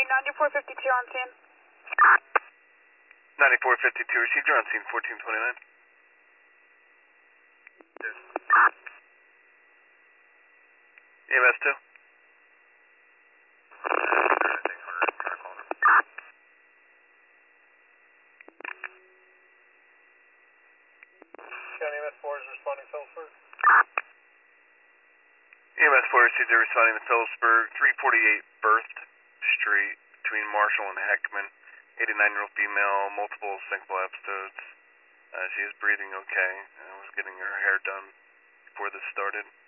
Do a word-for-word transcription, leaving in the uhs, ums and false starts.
ninety-four fifty-two on scene. ninety-four fifty-two received, you're on scene fourteen twenty-nine. E M S two. County E M S four is responding Phillipsburg. E M S four received, they're responding to Phillipsburg, three forty-eight Birth Street, between Marshall and Heckman. eighty-nine-year-old female, multiple syncopal episodes. Uh, she is breathing okay, and was getting her hair done before this started.